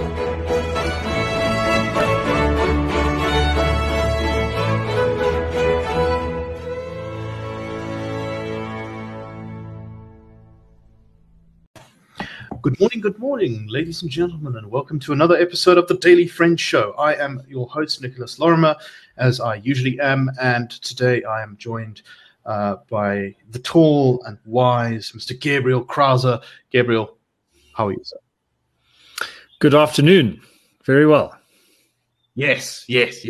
Good morning, ladies and gentlemen, and welcome to another episode of the Daily French Show. I am your host, Nicholas Lorimer, as I usually am, and today I am joined by the tall and wise Mr. Gabriel Krauser. Gabriel, how are you, sir? Good afternoon. Very well. Yes.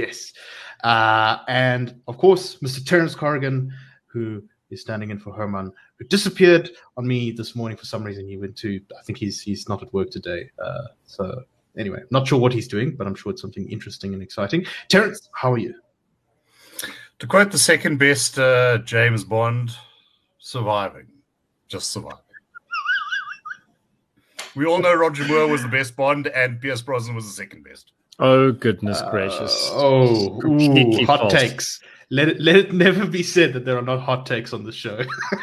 And, of course, Mr. Terence Corrigan, who is standing in for Herman, who disappeared on me this morning for some reason. He went to, I think he's not at work today. So anyway, not sure what he's doing, but I'm sure it's something interesting and exciting. Terence, how are you? To quote the second best James Bond, surviving. Just surviving. We all know Roger Moore was the best Bond and Pierce Brosnan was the second best. Oh, goodness gracious. Hot false takes. Let it never be said that there are not hot takes on the show.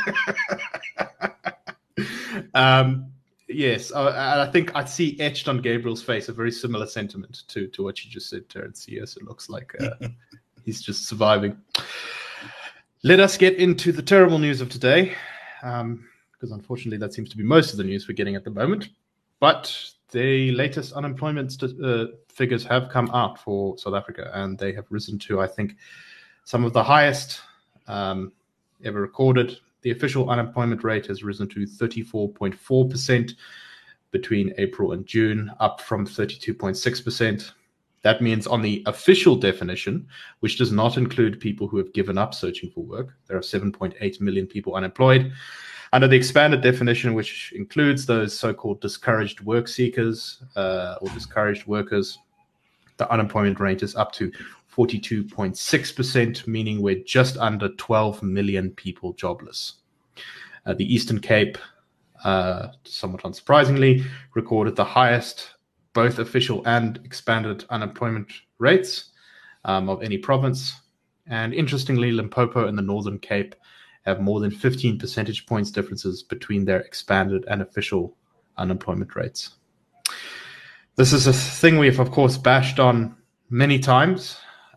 Yes, I think I see etched on Gabriel's face a very similar sentiment to what you just said, Terence. Yes, it looks like he's just surviving. Let us get into the terrible news of today, because unfortunately that seems to be most of the news we're getting at the moment. But the latest unemployment figures have come out for South Africa, and they have risen to, I think, some of the highest ever recorded. The official unemployment rate has risen to 34.4% between April and June, up from 32.6%. That means on the official definition, which does not include people who have given up searching for work, there are 7.8 million people unemployed. Under the expanded definition, which includes those so-called discouraged work seekers or discouraged workers, the unemployment rate is up to 42.6%, meaning we're just under 12 million people jobless. The Eastern Cape, somewhat unsurprisingly, recorded the highest both official and expanded unemployment rates of any province. And interestingly, Limpopo and the Northern Cape have more than 15 percentage points differences between their expanded and official unemployment rates. This is a thing we've, of course, bashed on many times,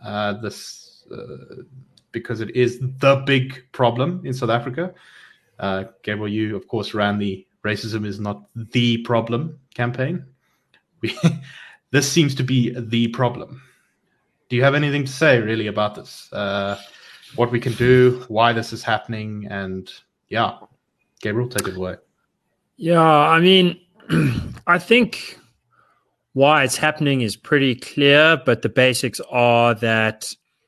because it is the big problem in South Africa. Gabriel, you, of course, ran the Racism is Not the Problem campaign. This seems to be the problem. Do you have anything to say, really, about this? What we can do, why this is happening, and yeah, Gabriel, take it away. Yeah, I mean, I think why it's happening is pretty clear, but the basics are that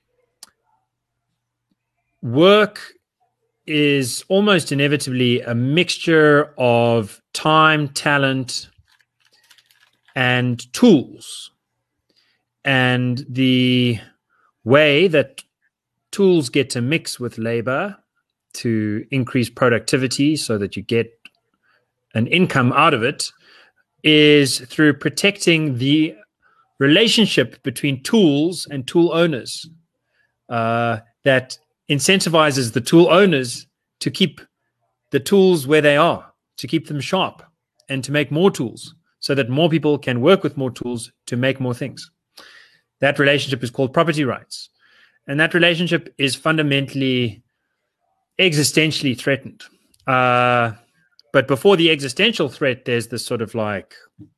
work is almost inevitably a mixture of time, talent, and tools. And the way that tools get to mix with labor to increase productivity so that you get an income out of it is through protecting the relationship between tools and tool owners, that incentivizes the tool owners to keep the tools where they are, to keep them sharp, and to make more tools so that more people can work with more tools to make more things. That relationship is called property rights. And that relationship is fundamentally existentially threatened. But before the existential threat, there's this sort of like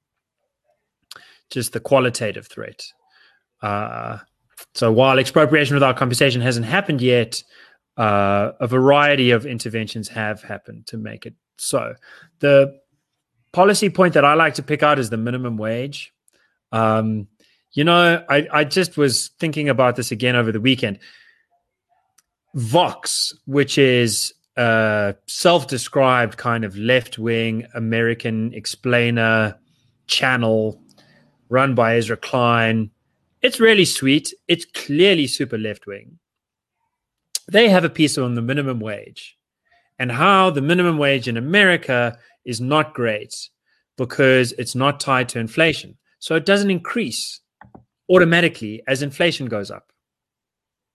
just the qualitative threat. So while expropriation without compensation hasn't happened yet, a variety of interventions have happened to make it so. The policy point that I like to pick out is the minimum wage. I just was thinking about this again over the weekend. Vox, which is a self-described kind of left-wing American explainer channel run by Ezra Klein. It's really sweet. It's clearly super left-wing. They have a piece on the minimum wage and how the minimum wage in America is not great because it's not tied to inflation. So it doesn't increase automatically as inflation goes up.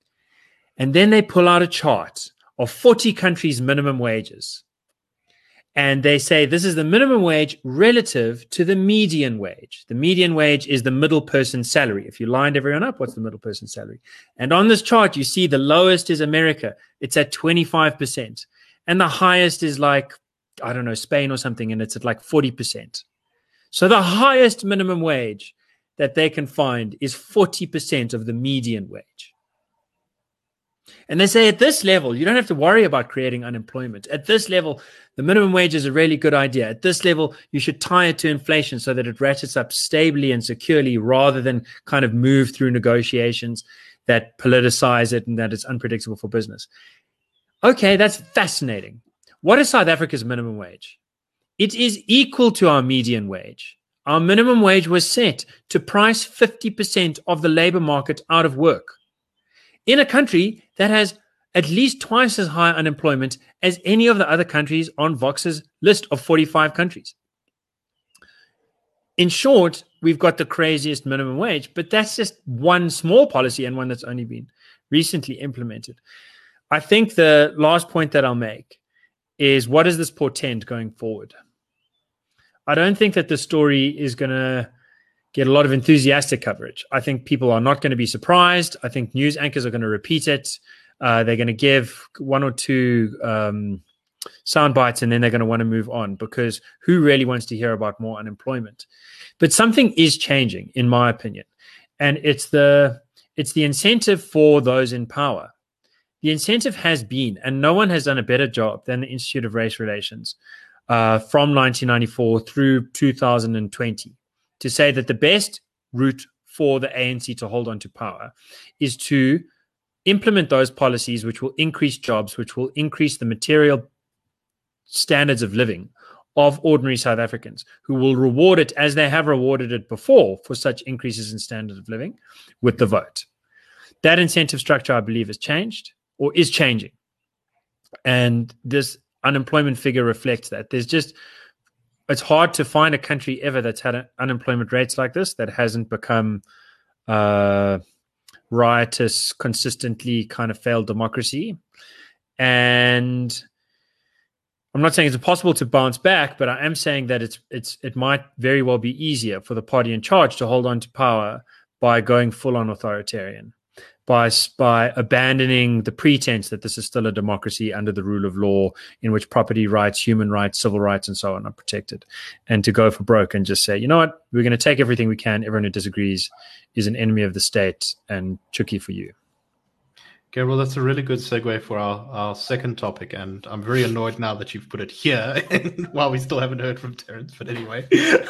And then they pull out a chart of 40 countries' minimum wages. And they say this is the minimum wage relative to the median wage. The median wage is the middle person salary. If you lined everyone up, what's the middle person salary? And on this chart, you see the lowest is America. It's at 25%. And the highest is like, I don't know, Spain or something, and it's at like 40%. So the highest minimum wage that they can find is 40% of the median wage. And they say at this level, you don't have to worry about creating unemployment. At this level, the minimum wage is a really good idea. At this level, you should tie it to inflation so that it ratchets up stably and securely rather than kind of move through negotiations that politicize it and that it's unpredictable for business. Okay, that's fascinating. What is South Africa's minimum wage? It is equal to our median wage. Our minimum wage was set to price 50% of the labor market out of work in a country that has at least twice as high unemployment as any of the other countries on Vox's list of 45 countries. In short, we've got the craziest minimum wage, but that's just one small policy and one that's only been recently implemented. I think the last point that I'll make is, what does this portend going forward? I don't think that the story is going to get a lot of enthusiastic coverage. I think people are not going to be surprised. I think news anchors are going to repeat it. They're going to give one or two sound bites, and then they're going to want to move on, because who really wants to hear about more unemployment? But something is changing, in my opinion, and it's the incentive for those in power. The incentive has been, and no one has done a better job than the Institute of Race Relations from 1994 through 2020, to say that the best route for the ANC to hold on to power is to implement those policies which will increase jobs, which will increase the material standards of living of ordinary South Africans, who will reward it as they have rewarded it before for such increases in standard of living with the vote. That incentive structure, I believe, has changed or is changing. And this unemployment figure reflects that. It's hard to find a country ever that's had unemployment rates like this that hasn't become riotous, consistently kind of failed democracy. And I'm not saying it's impossible to bounce back, but I am saying that it might very well be easier for the party in charge to hold on to power by going full on authoritarian, by abandoning the pretense that this is still a democracy under the rule of law in which property rights, human rights, civil rights, and so on are protected, and to go for broke and just say, you know what, we're going to take everything we can. Everyone who disagrees is an enemy of the state, and chuki for you. Gabriel, that's a really good segue for our second topic, and I'm very annoyed now that you've put it here while we still haven't heard from Terence, but anyway.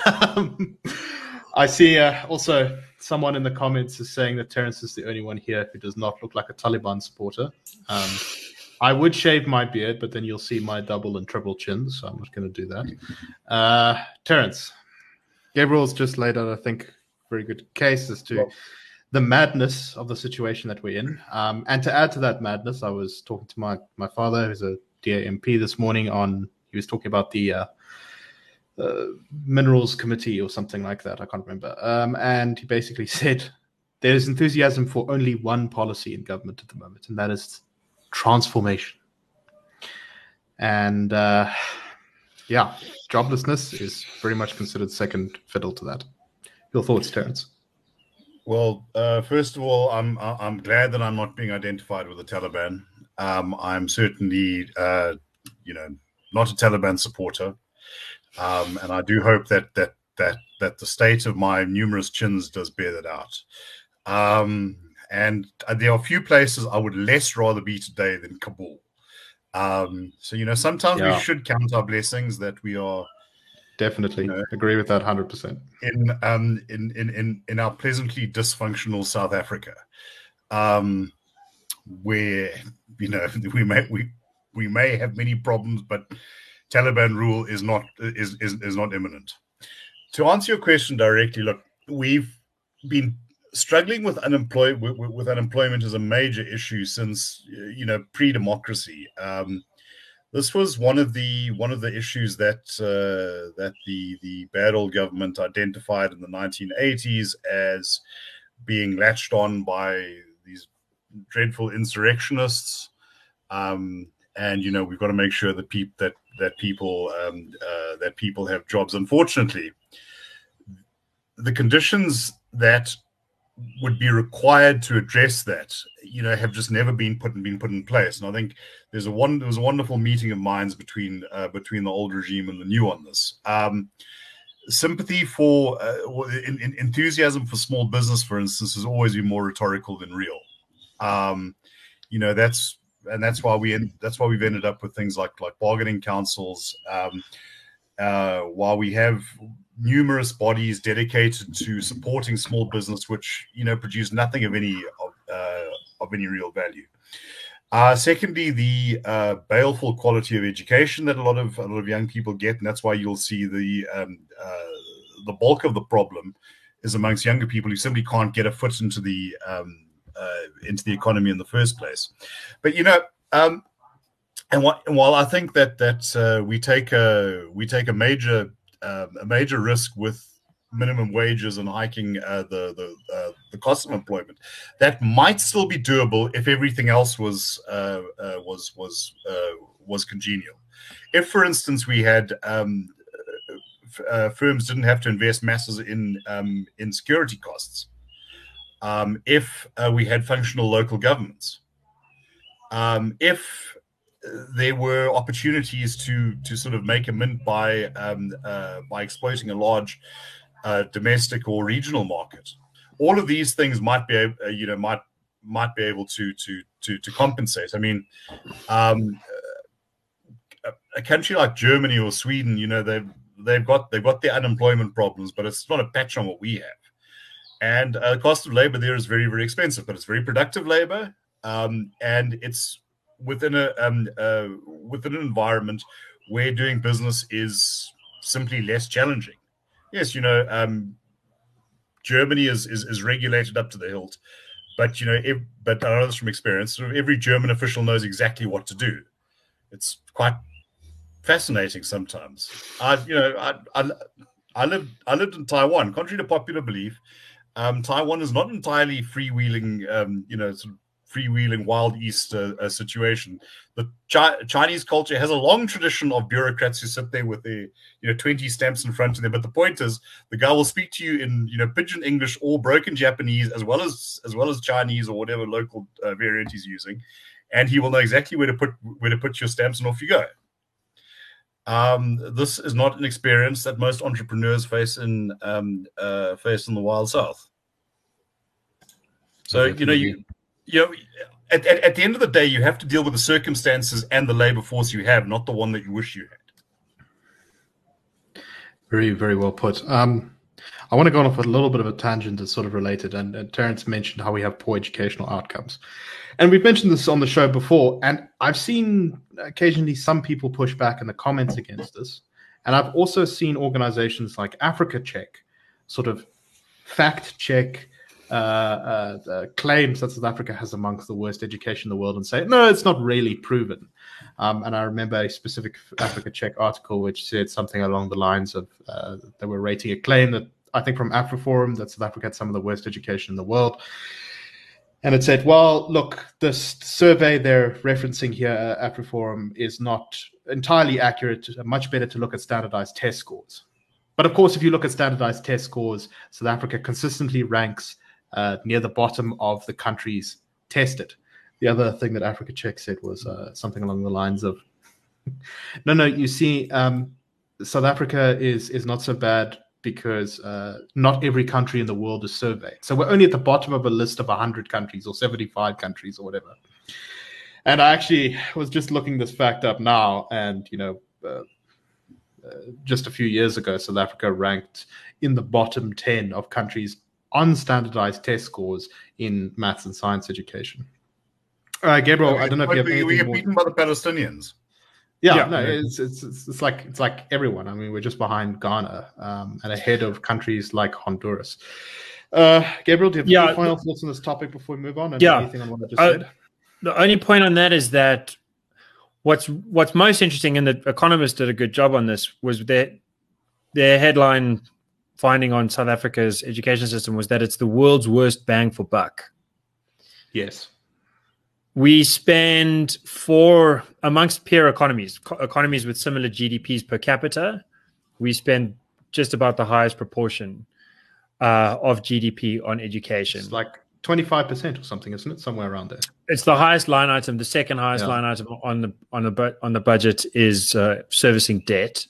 I see also someone in the comments is saying that Terence is the only one here who does not look like a Taliban supporter. I would shave my beard, but then you'll see my double and triple chins, so I'm not going to do that. Terence, Gabriel's just laid out, I think, a very good case as to the madness of the situation that we're in. And to add to that madness, I was talking to my father, who's a DAMP this morning, he was talking about the Minerals Committee or something like that. I can't remember. And he basically said there's enthusiasm for only one policy in government at the moment, and that is transformation. And joblessness is very much considered second fiddle to that. Your thoughts, Terence? Well, first of all, I'm glad that I'm not being identified with the Taliban. I'm certainly, not a Taliban supporter, and I do hope that the state of my numerous chins does bear that out. And there are a few places I would less rather be today than Kabul. Sometimes we should count our blessings that we are. Definitely agree with that 100%. In our pleasantly dysfunctional South Africa, where we may have many problems, but Taliban rule is not imminent. To answer your question directly, look, we've been struggling with unemployment as a major issue since pre-democracy. This was one of the issues that the bad old government identified in the 1980s as being latched on by these dreadful insurrectionists, and we've got to make sure that people have jobs. Unfortunately, the conditions that would be required to address that, have just never been put in place. And I think there was a wonderful meeting of minds between the old regime and the new on this. Sympathy for enthusiasm for small business, for instance, has always been more rhetorical than real. That's why we've ended up with things like bargaining councils. While we have numerous bodies dedicated to supporting small business, which produce nothing of any real value. Secondly, the baleful quality of education that a lot of young people get, and that's why you'll see the bulk of the problem is amongst younger people who simply can't get a foot into the economy in the first place. But and while I think that we take a major risk with minimum wages and hiking the cost of employment, that might still be doable if everything else was congenial. If, for instance, we had firms didn't have to invest masses in security costs, if we had functional local governments, if there were opportunities to sort of make a mint by exploiting a large domestic or regional market. All of these things might be able to compensate. I mean, a country like Germany or Sweden, they've got their unemployment problems, but it's not a patch on what we have. And the cost of labor there is very, very expensive, but it's very productive labor, and it's within an environment where doing business is simply less challenging. Yes, Germany is regulated up to the hilt, but but I know this from experience. Sort of every German official knows exactly what to do. It's quite fascinating sometimes. I lived in Taiwan. Contrary to popular belief, Taiwan is not entirely freewheeling. Sort of freewheeling Wild East situation. The Chinese culture has a long tradition of bureaucrats who sit there with their 20 stamps in front of them. But the point is, the guy will speak to you in pidgin English or broken Japanese, as well as Chinese or whatever local variant he's using, and he will know exactly where to put your stamps, and off you go. This is not an experience that most entrepreneurs face in the Wild South. So at the end of the day, you have to deal with the circumstances and the labor force you have, not the one that you wish you had. Very, very well put. I want to go off a little bit of a tangent that's sort of related, and Terence mentioned how we have poor educational outcomes. And we've mentioned this on the show before, and I've seen occasionally some people push back in the comments against this. And I've also seen organizations like Africa Check sort of fact check claims that South Africa has amongst the worst education in the world and say, no, it's not really proven. And I remember a specific Africa Check article which said something along the lines of they were rating a claim that I think from AfriForum that South Africa had some of the worst education in the world. And it said, well, look, this survey they're referencing here, AfriForum, is not entirely accurate. Much better to look at standardized test scores. But of course, if you look at standardized test scores, South Africa consistently ranks near the bottom of the countries tested. The other thing that Africa Check said was something along the lines of, no, you see, South Africa is not so bad because not every country in the world is surveyed. So we're only at the bottom of a list of 100 countries or 75 countries or whatever. And I actually was just looking this fact up now, and, just a few years ago, South Africa ranked in the bottom 10 of countries on standardized test scores in maths and science education. Gabriel, I don't know if you have anything we get beaten by the Palestinians. Yeah, no, it's like everyone. I mean, we're just behind Ghana and ahead of countries like Honduras. Gabriel, do you have any final thoughts on this topic before we move on? And anything on what I just said? The only point on that is that what's most interesting, and the Economist did a good job on this, was that their headline finding on South Africa's education system was that it's the world's worst bang for buck. Yes. we spend amongst peer economies with similar GDPs per capita, we spend just about the highest proportion of GDP on education. It's like 25% or something, isn't it? Somewhere around there. It's the highest line item. The second highest line item on the budget is servicing debt.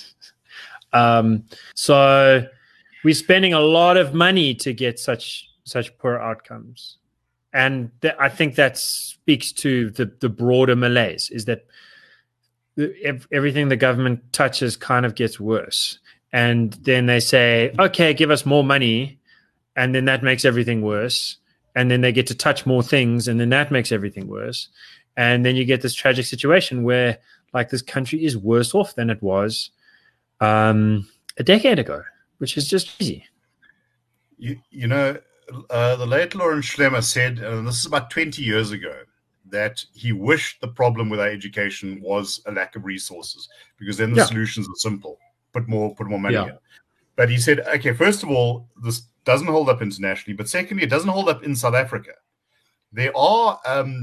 So we're spending a lot of money to get such poor outcomes, and I think that speaks to the broader malaise. Is that everything the government touches kind of gets worse, and then they say, "Okay, give us more money," and then that makes everything worse. And then they get to touch more things, and then that makes everything worse. And then you get this tragic situation where, like, this country is worse off than it was a decade ago, which is just easy. You know, the late Lawrence Schlemmer said, and this is about 20 years ago, that he wished the problem with our education was a lack of resources, because then the solutions are simple: put more money in. But he said, okay, first of all, this doesn't hold up internationally, but secondly, it doesn't hold up in South Africa. There are,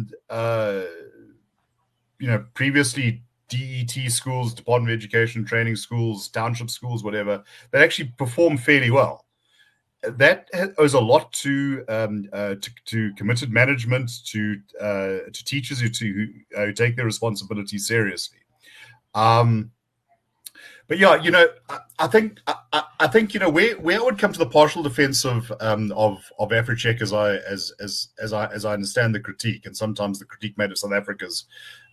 previously DET schools, Department of Education training schools, township schools, whatever, that actually perform fairly well. That owes a lot to committed management, to teachers who take their responsibility seriously. But yeah, I think where I would come to the partial defense of Africheck as I understand the critique, and sometimes the critique made of South Africa's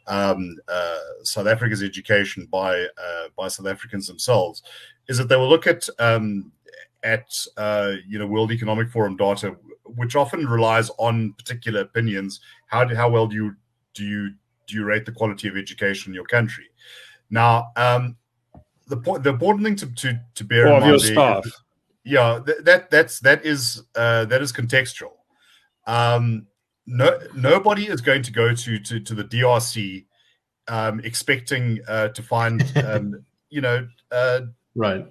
education by South Africans themselves, is that they will look at World Economic Forum data, which often relies on particular opinions. How well do you rate the quality of education in your country? Now, the important thing to bear in mind, your staff. That is contextual. Nobody is going to go to the DRC expecting to find right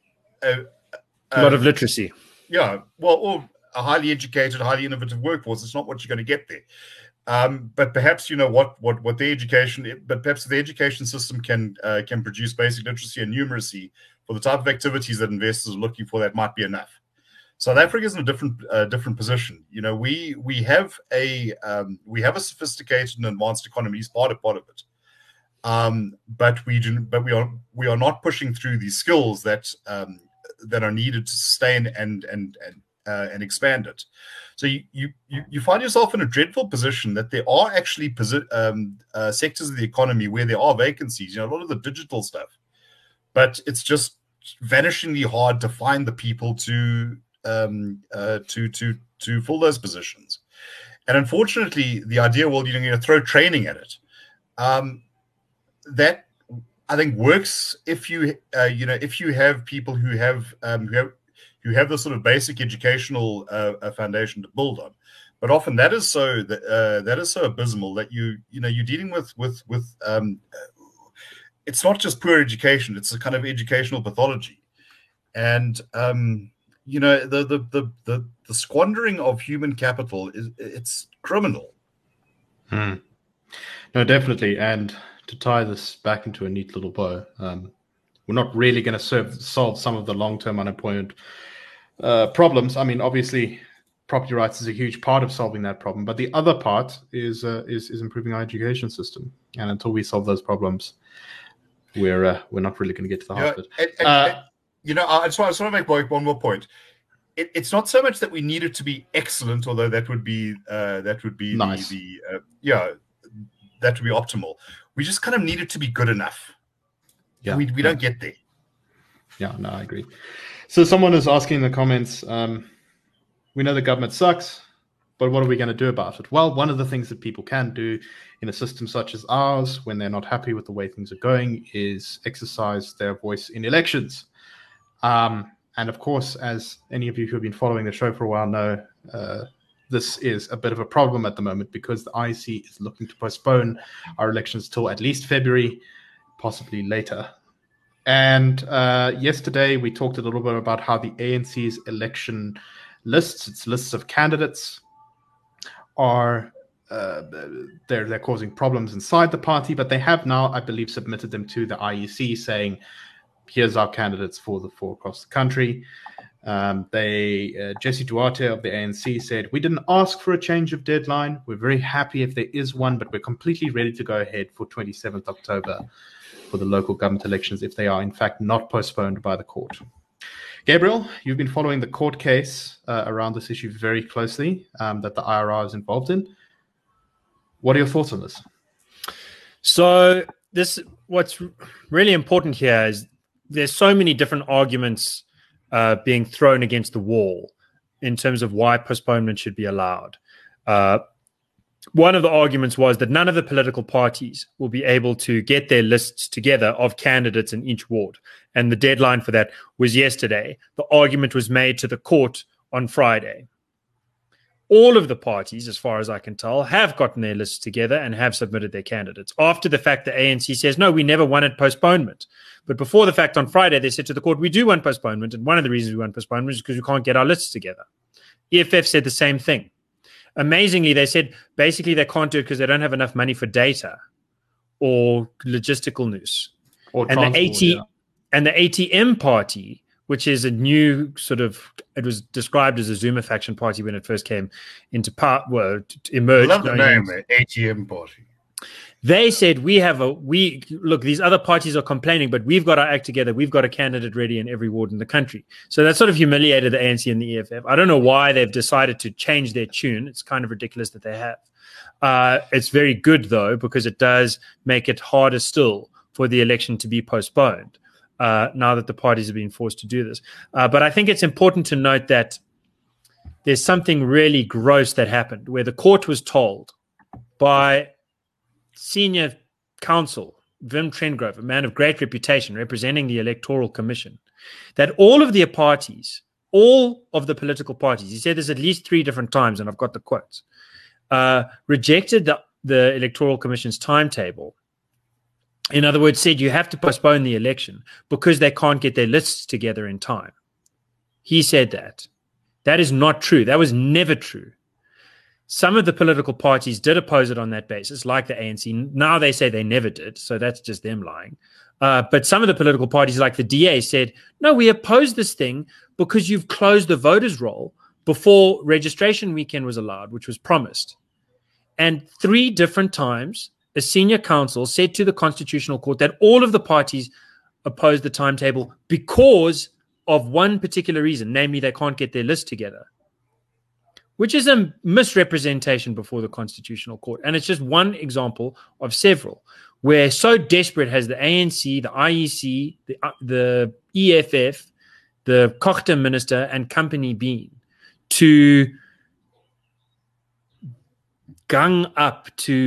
a lot of literacy. Or a highly educated, highly innovative workforce. It's not what you're going to get there. But perhaps what the education, but perhaps the education system can produce basic literacy and numeracy for the type of activities that investors are looking for. That might be enough. South Africa is in a different position. We have a sophisticated and advanced economy. It's part of it. But we are not pushing through these skills that are needed to sustain and expand it. So you find yourself in a dreadful position that there are actually sectors of the economy where there are vacancies. A lot of the digital stuff, but it's just vanishingly hard to find the people to fill those positions. And unfortunately, the idea, well, you're going to throw training at it. That I think works if you have people who have the sort of basic educational foundation to build on, but often that is so abysmal that you're dealing with it's not just poor education; it's a kind of educational pathology, and the squandering of human capital it's criminal. No, definitely, and to tie this back into a neat little bow, we're not really going to solve some of the long-term unemployment problems. I mean, obviously, property rights is a huge part of solving that problem, but the other part is improving our education system. And until we solve those problems, we're not really going to get to the heart of it. I just want to make one more point. It's not so much that we need it to be excellent, although that would be nice. That would be optimal. We just kind of need it to be good enough. Yeah, we don't get there. Yeah, no, I agree. So someone is asking in the comments, we know the government sucks, but what are we going to do about it? Well, one of the things that people can do in a system such as ours, when they're not happy with the way things are going, is exercise their voice in elections. And of course, as any of you who have been following the show for a while know, this is a bit of a problem at the moment because the IEC is looking to postpone our elections till at least February, possibly later. And yesterday we talked a little bit about how the ANC's election lists, its lists of candidates, are they're causing problems inside the party, but they have now, I believe, submitted them to the IEC saying, here's our candidates for across the country. Jesse Duarte of the ANC said, we didn't ask for a change of deadline. We're very happy if there is one, but we're completely ready to go ahead for 27th October for the local government elections if they are in fact not postponed by the court. Gabriel, you've been following the court case around this issue very closely that the IRR is involved in. What are your thoughts on this? So what's really important here is there's so many different arguments being thrown against the wall in terms of why postponement should be allowed. One of the arguments was that none of the political parties will be able to get their lists together of candidates in each ward. And the deadline for that was yesterday. The argument was made to the court on Friday. All of the parties, as far as I can tell, have gotten their lists together and have submitted their candidates. After the fact, the ANC says, no, we never wanted postponement. But before the fact on Friday, they said to the court, we do want postponement. And one of the reasons we want postponement is because we can't get our lists together. EFF said the same thing. Amazingly, they said basically they can't do it because they don't have enough money for data or logistical news. Or and the ATM party, which is a new it was described as a Zuma faction party when it first came into power, emerged. I love the name, ATM party. They said, look, these other parties are complaining, but we've got our act together. We've got a candidate ready in every ward in the country. So that sort of humiliated the ANC and the EFF. I don't know why they've decided to change their tune. It's kind of ridiculous that they have. It's very good, though, because it does make it harder still for the election to be postponed now that the parties have been forced to do this. But I think it's important to note that there's something really gross that happened where the court was told by senior counsel, Wim Trengove, a man of great reputation representing the Electoral Commission, that all of the parties, all of the political parties, he said this at least 3 different times, and I've got the quotes, rejected the Electoral Commission's timetable. In other words, said you have to postpone the election because they can't get their lists together in time. He said that. That is not true. That was never true. Some of the political parties did oppose it on that basis, like the ANC. Now they say they never did, so that's just them lying. But some of the political parties, like the DA, said, no, we oppose this thing because you've closed the voters' roll before registration weekend was allowed, which was promised. And 3 different times, a senior counsel said to the Constitutional Court that all of the parties opposed the timetable because of one particular reason, namely they can't get their list together, which is a misrepresentation before the Constitutional Court. And it's just one example of several where so desperate has the ANC, the IEC, the EFF, the Kochte minister and company been to gum up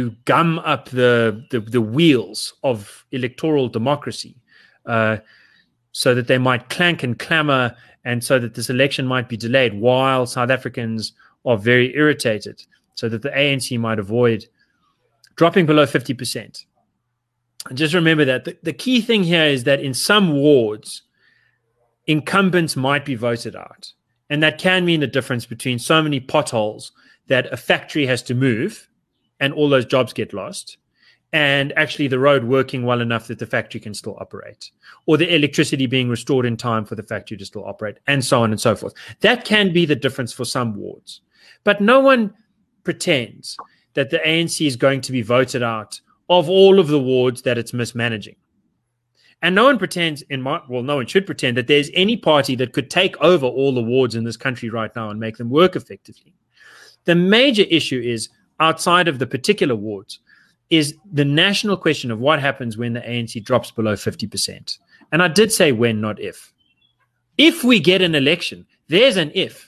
the wheels of electoral democracy so that they might clank and clamor and so that this election might be delayed while South Africans are very irritated, so that the ANC might avoid dropping below 50%. And just remember that the key thing here is that in some wards, incumbents might be voted out. And that can mean the difference between so many potholes that a factory has to move and all those jobs get lost, and actually the road working well enough that the factory can still operate, or the electricity being restored in time for the factory to still operate, and so on and so forth. That can be the difference for some wards. But no one pretends that the ANC is going to be voted out of all of the wards that it's mismanaging. And no one pretends, no one should pretend that there's any party that could take over all the wards in this country right now and make them work effectively. The major issue is, outside of the particular wards, is the national question of what happens when the ANC drops below 50%. And I did say when, not if. If we get an election, there's an if.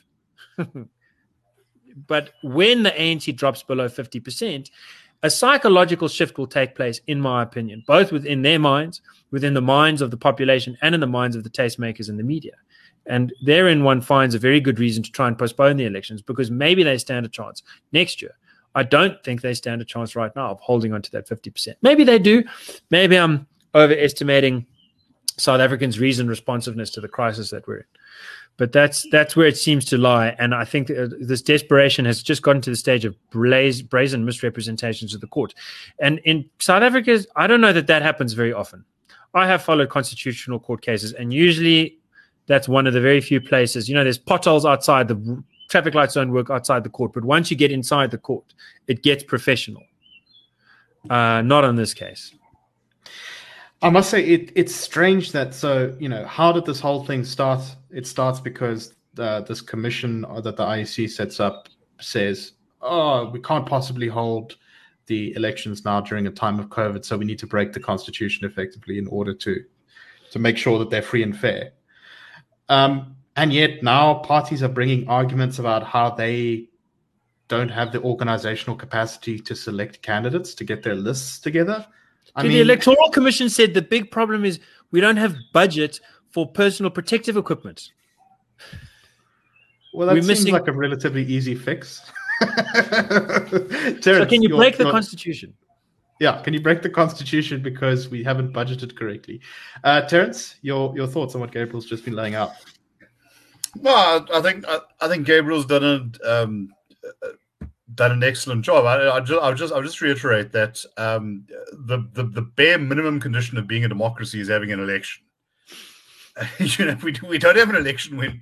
But when the ANC drops below 50%, a psychological shift will take place, in my opinion, both within their minds, within the minds of the population, and in the minds of the tastemakers and the media. And therein one finds a very good reason to try and postpone the elections, because maybe they stand a chance next year. I don't think they stand a chance right now of holding on to that 50%. Maybe they do. Maybe I'm overestimating South Africans' reasoned responsiveness to the crisis that we're in. But that's where it seems to lie. And I think this desperation has just gotten to the stage of brazen misrepresentations of the court. And in South Africa, I don't know that happens very often. I have followed constitutional court cases, and usually that's one of the very few places. There's potholes outside, the traffic lights don't work outside the court. But once you get inside the court, it gets professional. Not on this case. I must say it's strange that how did this whole thing start? It starts because this commission that the IEC sets up says, we can't possibly hold the elections now during a time of COVID, so we need to break the constitution effectively in order to make sure that they're free and fair. And yet now parties are bringing arguments about how they don't have the organizational capacity to select candidates to get their lists together. The Electoral Commission said the big problem is we don't have budget for personal protective equipment. Well, that seems like a relatively easy fix. Terrence, so can you break the Constitution? Yeah, can you break the Constitution because we haven't budgeted correctly? Terrence, your thoughts on what Gabriel's just been laying out? Well, I think Gabriel's done an excellent job. I'll just reiterate that the bare minimum condition of being a democracy is having an election. We don't have an election when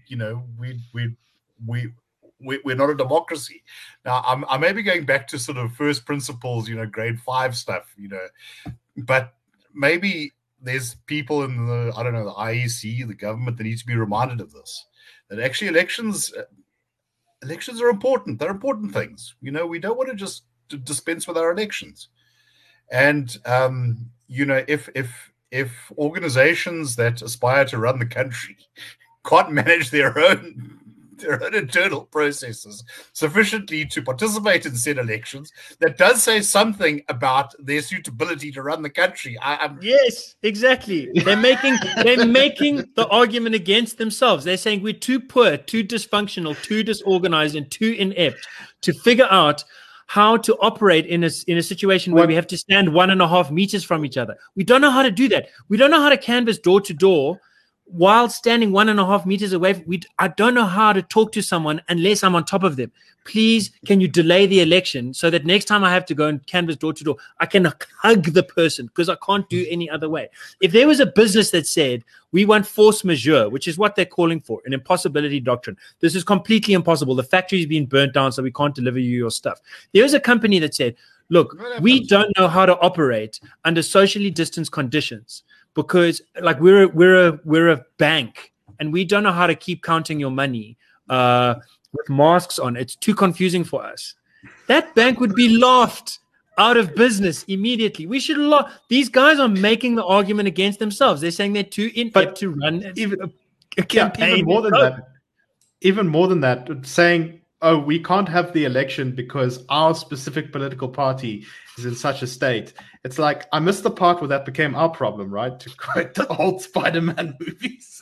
we're not a democracy. Now I may be going back to sort of first principles, grade 5 stuff, but maybe there's people in the IEC, the government, that needs to be reminded of this. That actually elections are important. They're important things. We don't want to just dispense with our elections. And if organizations that aspire to run the country can't manage their own internal processes sufficiently to participate in said elections, that does say something about their suitability to run the country. Yes, exactly. They're making the argument against themselves. They're saying we're too poor, too dysfunctional, too disorganized, and too inept to figure out how to operate in a situation where we have to stand 1.5 meters from each other. We don't know how to do that. We don't know how to canvass door to door while standing 1.5 meters away. I don't know how to talk to someone unless I'm on top of them. Please, can you delay the election so that next time I have to go and canvass door to door, I can hug the person, because I can't do any other way. If there was a business that said, we want force majeure, which is what they're calling for, an impossibility doctrine. This is completely impossible. The factory's been burnt down, so we can't deliver you your stuff. There was a company that said, look, we don't know how to operate under socially distanced conditions, because we're a bank and we don't know how to keep counting your money with masks on. It's too confusing for us. That bank would be laughed out of business immediately. We should These guys are making the argument against themselves. They're saying they're too inept to run a campaign. Even more than that, saying, we can't have the election because our specific political party is in such a state. It's like, I missed the part where that became our problem, right? To quote the old Spider-Man movies.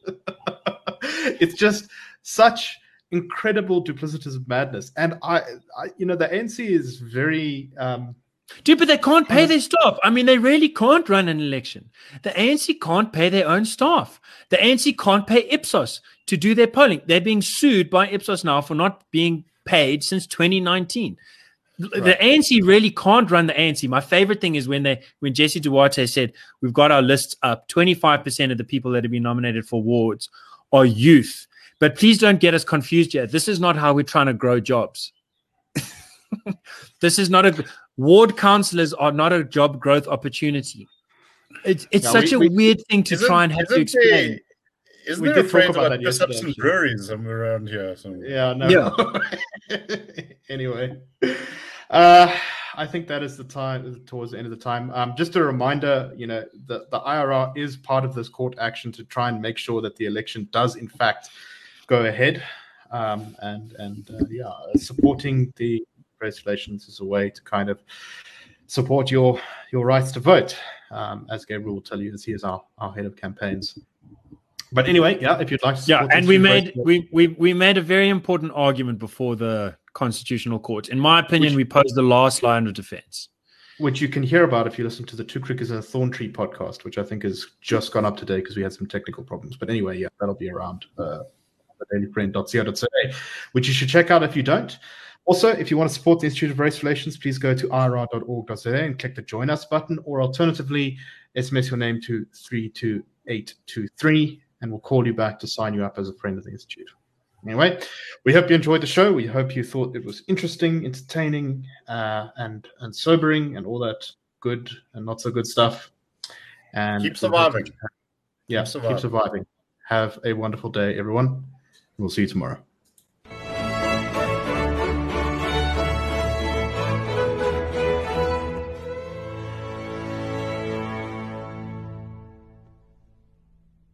It's just such incredible duplicitous madness. And the ANC is very... Dude, but they can't pay their staff. I mean, they really can't run an election. The ANC can't pay their own staff. The ANC can't pay Ipsos to do their polling. They're being sued by Ipsos now for not being paid since 2019. Right. The ANC really can't run the ANC. My favorite thing is when Jesse Duarte said, we've got our lists up, 25% of the people that have been nominated for wards are youth. But please don't get us confused yet. This is not how we're trying to grow jobs. This is not ward councillors are not a job growth opportunity. It's such a weird thing to try and have to explain. Isn't there a phrase about bishops and breweries somewhere around here? Yeah, no. Yeah. Anyway, I think that is the time, towards the end of the time. Just a reminder, the IRR is part of this court action to try and make sure that the election does in fact go ahead. Supporting the race relations is a way to kind of support your rights to vote, as Gabriel will tell you, as he is our head of campaigns. But anyway, if you'd like to support and we made a very important argument before the Constitutional Court. In my opinion, we posed the last line of defense, which you can hear about if you listen to the Two Crickets and a Thorn Tree podcast, which I think has just gone up today because we had some technical problems. But anyway, that'll be around thedailyfriend.co.za, which you should check out if you don't. Also, if you want to support the Institute of Race Relations, please go to ir.org.za and click the Join Us button, or alternatively, SMS your name to 32823, and we'll call you back to sign you up as a friend of the Institute. Anyway, we hope you enjoyed the show. We hope you thought it was interesting, entertaining, and sobering, and all that good and not so good stuff. And keep surviving. Keep surviving. Have a wonderful day, everyone. We'll see you tomorrow.